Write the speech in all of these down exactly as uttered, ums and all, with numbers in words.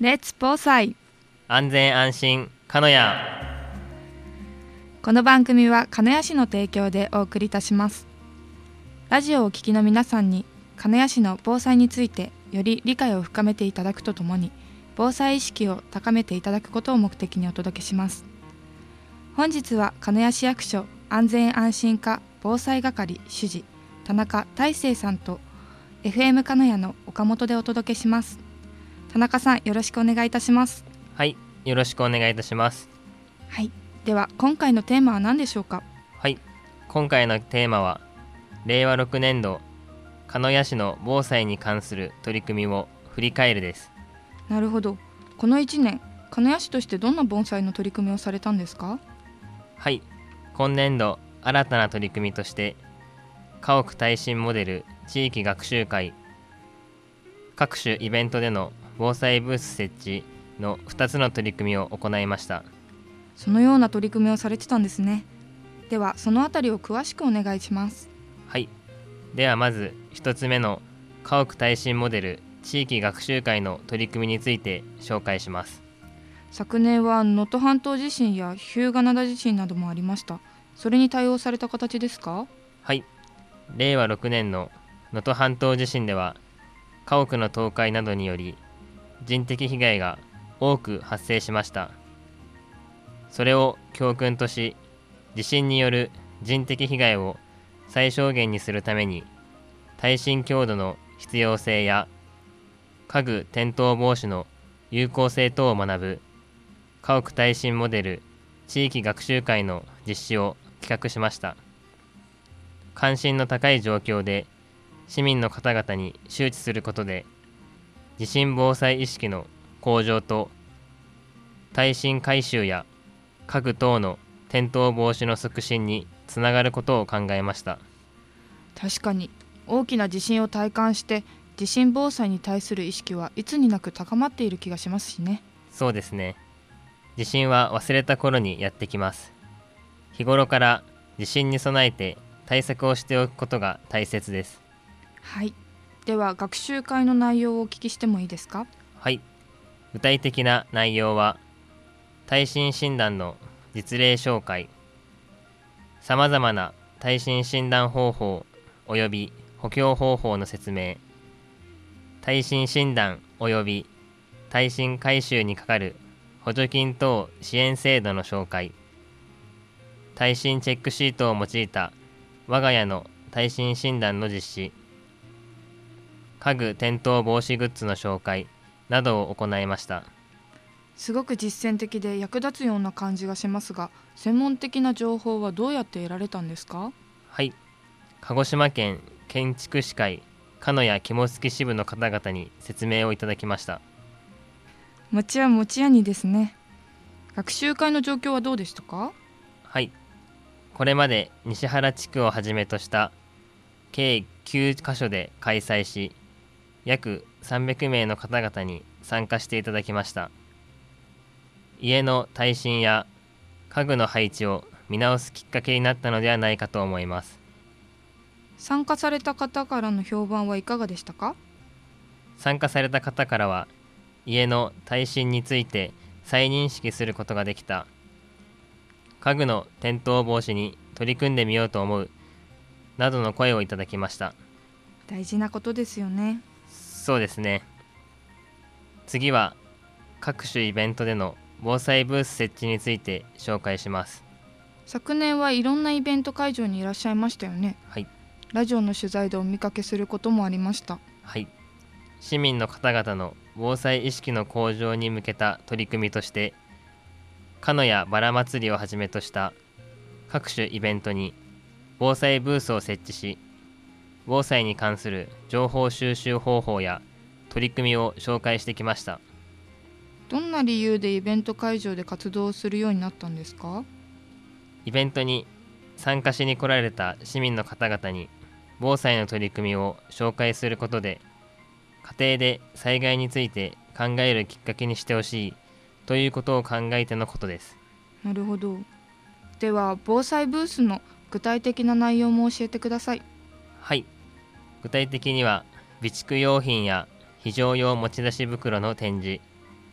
レッツ防災安全安心鹿屋。 この番組は鹿屋市の提供でお送りいたします。ラジオをお聞きの皆さんに鹿屋市の防災についてより理解を深めていただくとともに、防災意識を高めていただくことを目的にお届けします。本日は鹿屋市役所安全安心課防災係主事田中大成さんと エフエム 鹿屋の岡本でお届けします。田中さん、よろしくお願いいたします。 はい、よろしくお願いいたします。 はい、では今回のテーマは何でしょうか？ はい、今回のテーマはれいわろくねんど鹿屋市の防災に関する取り組みを振り返るです。 なるほど。このいちねん、鹿屋市としてどんな防災の取り組みをされたんですか？ はい、今年度新たな取り組みとして家屋耐震モデル地域学習会、各種イベントでの防災ブース設置のふたつの取り組みを行いました。 そのような取り組みをされてたんですね。ではそのあたりを詳しくお願いします。 はい、ではまずひとつめの家屋耐震モデル地域学習会の取り組みについて紹介します。 昨年は能登半島地震や日向灘地震などもありました。それに対応された形ですか？ はい、れいわろくねんの能登半島地震では家屋の倒壊などにより人的被害が多く発生しました。それを教訓とし、地震による人的被害を最小限にするために耐震強度の必要性や家具転倒防止の有効性等を学ぶ家屋耐震モデル地域学習会の実施を企画しました。関心の高い状況で市民の方々に周知することで地震防災意識の向上と耐震改修や家具等の転倒防止の促進につながることを考えました。 確かに大きな地震を体感して地震防災に対する意識はいつになく高まっている気がしますしね。 そうですね。地震は忘れた頃にやってきます。日頃から地震に備えて対策をしておくことが大切です。 はい、では学習会の内容をお聞きしてもいいですか？ はい、具体的な内容は耐震診断の実例紹介、さまざまな耐震診断方法および補強方法の説明、耐震診断および耐震改修にかかる補助金等支援制度の紹介、耐震チェックシートを用いた我が家の耐震診断の実施、家具転倒防止グッズの紹介などを行いました。 すごく実践的で役立つような感じがしますが、専門的な情報はどうやって得られたんですか？ はい、鹿児島県建築士会鹿屋肝付支部の方々に説明をいただきました。 餅は餅屋にですね。学習会の状況はどうでしたか？ はい、これまで西原地区をはじめとした計きゅうカ所で開催し、約さんびゃくめいの方々に参加していただきました。家の耐震や家具の配置を見直すきっかけになったのではないかと思います。 参加された方からの評判はいかがでしたか？ 参加された方からは、家の耐震について再認識することができた、家具の転倒防止に取り組んでみようと思うなどの声をいただきました。 大事なことですよね。 そうですね。次は各種イベントでの防災ブース設置について紹介します。 昨年はいろんなイベント会場にいらっしゃいましたよね。 はい、 ラジオの取材でお見かけすることもありました。 はい、市民の方々の防災意識の向上に向けた取り組みとして鹿屋バラ祭りをはじめとした各種イベントに防災ブースを設置し、防災に関する情報収集方法や取り組みを紹介してきました。 どんな理由でイベント会場で活動するようになったんですか？ イベントに参加しに来られた市民の方々に防災の取り組みを紹介することで、家庭で災害について考えるきっかけにしてほしいということを考えてのことです。 なるほど。では防災ブースの具体的な内容も教えてください。 はい、具体的には備蓄用品や非常用持ち出し袋の展示、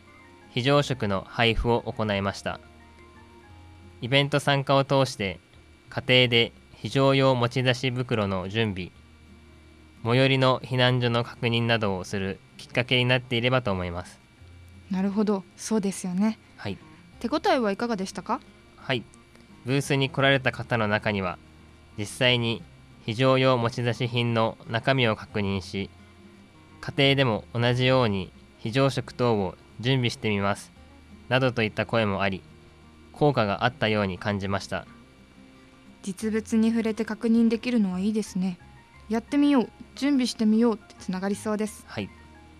非常食の配布を行いました。イベント参加を通して家庭で非常用持ち出し袋の準備、最寄りの避難所の確認などをするきっかけになっていればと思います。 なるほど、そうですよね。 はい、 手応えはいかがでしたか？ はい、ブースに来られた方の中には実際に非常用持ち出し品の中身を確認し、家庭でも同じように非常食等を準備してみますなどといった声もあり、効果があったように感じました。 実物に触れて確認できるのはいいですね。やってみよう、準備してみようってつながりそうです。 はい、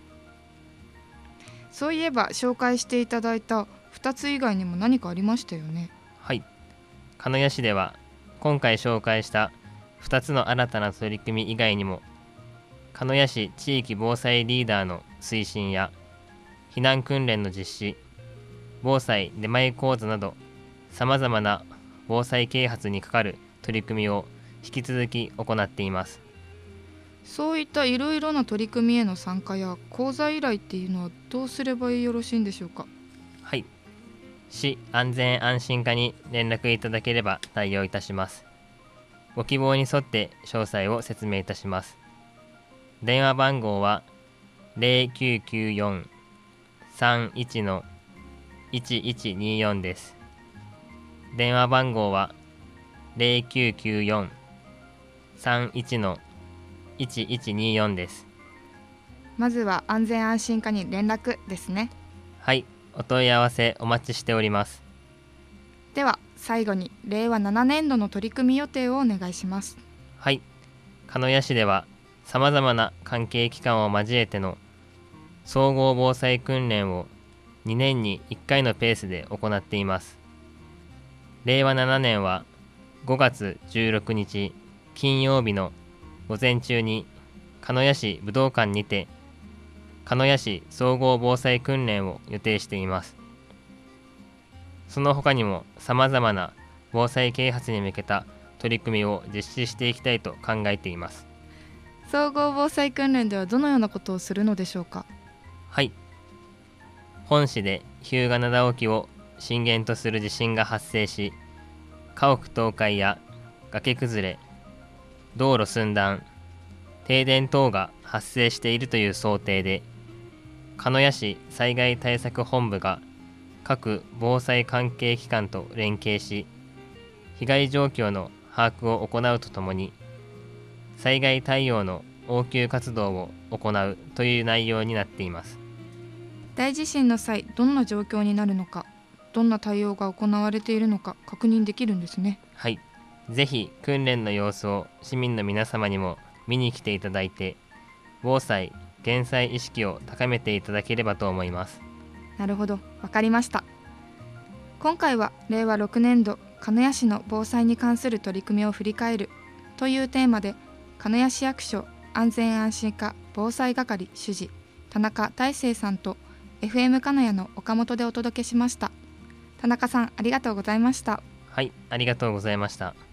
そういえば紹介していただいたふたつ以外にも何かありましたよね。 はい、鹿屋市では今回紹介したふたつの新たな取り組み以外にも、鹿屋市地域防災リーダーの推進や避難訓練の実施、防災出前講座などさまざまな防災啓発にかかる取り組みを引き続き行っています。 そういったいろいろな取り組みへの参加や講座依頼っていうのはどうすればよろしいんでしょうか？ はい、市安全安心課に連絡いただければ対応いたします。ご希望に沿って詳細を説明いたします。電話番号は ゼロきゅうきゅうよん さんいち のいちいちによん です。電話番号はゼロきゅうきゅうよん さんいち のいちいちによんです。 まずは安全安心課に連絡ですね。 はい、お問い合わせお待ちしております。 では最後にれいわななねんどの取り組み予定をお願いします。 はい、鹿屋市ではさまざまな関係機関を交えての総合防災訓練をにねんにいっかいのペースで行っています。れいわななねんはごがつじゅうろくにち金曜日の午前中に鹿屋市武道館にて鹿屋市総合防災訓練を予定しています。その他にもさまざまな防災啓発に向けた取り組みを実施していきたいと考えています。 総合防災訓練ではどのようなことをするのでしょうか？ はい、本市で日向灘沖を震源とする地震が発生し、家屋倒壊や崖崩れ、道路寸断、停電等が発生しているという想定で、鹿屋市災害対策本部が各防災関係機関と連携し、被害状況の把握を行うとともに、災害対応の応急活動を行うという内容になっています。 大地震の際、どんな状況になるのか、どんな対応が行われているのか確認できるんですね。 はい、ぜひ訓練の様子を市民の皆様にも見に来ていただいて、防災・減災意識を高めていただければと思います。 なるほど、わかりました。今回はれいわろくねんど鹿屋市の防災に関する取り組みを振り返るというテーマで、鹿屋市役所安全安心課防災係主事田中大成さんと エフエム 鹿屋の岡本でお届けしました。田中さん、ありがとうございました。 はい、ありがとうございました。